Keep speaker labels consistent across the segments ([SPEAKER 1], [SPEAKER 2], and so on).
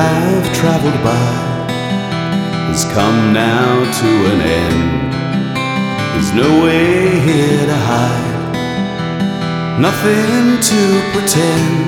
[SPEAKER 1] I've traveled by has come now to an end. There's no way here to hide, nothing to pretend.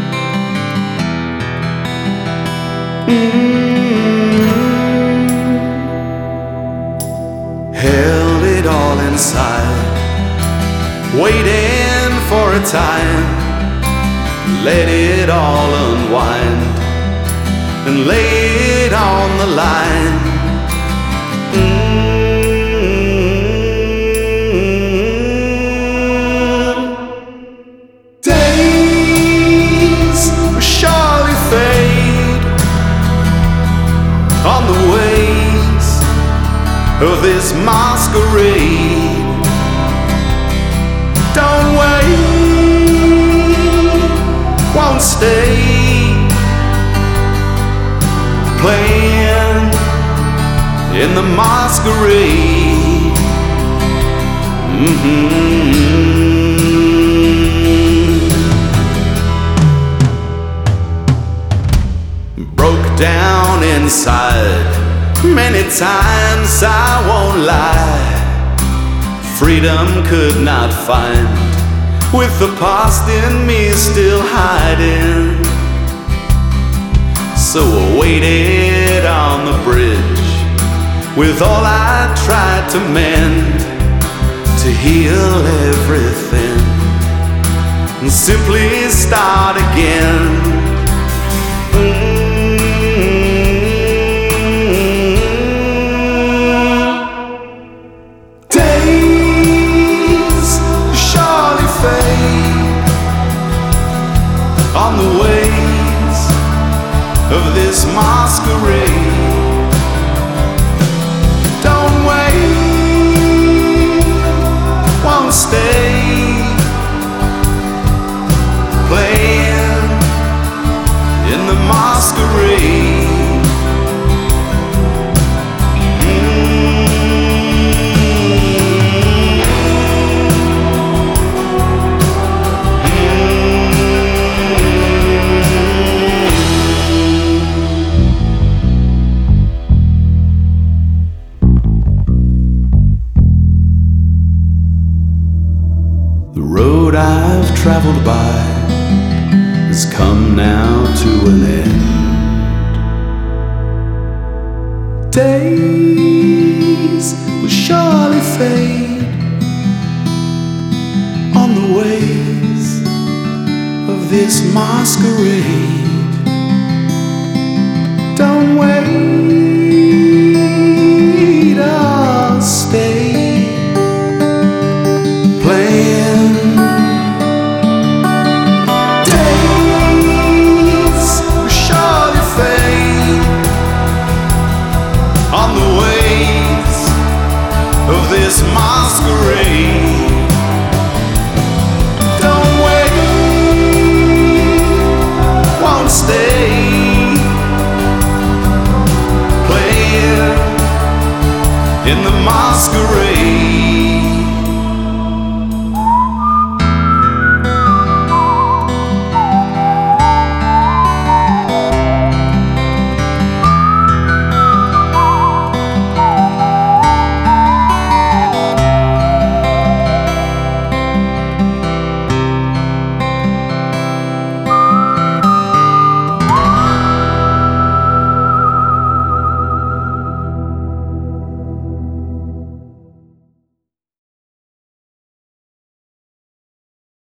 [SPEAKER 1] Held it all inside, waiting for a time, let it all unwind and lay it on the line. Days will surely fade on the ways of this masquerade. Don't wait, won't stay, playing in the masquerade. Broke down inside many times, I won't lie. Freedom could not find, with the past in me still hiding. So I waited on the bridge with all I tried to mend, to heal everything and simply start again. Days surely fade on the ways of this masquerade. Don't wait, won't stay, playing in the masquerade. The road I've traveled by has come now to an end. Days will surely fade on the ways of this masquerade.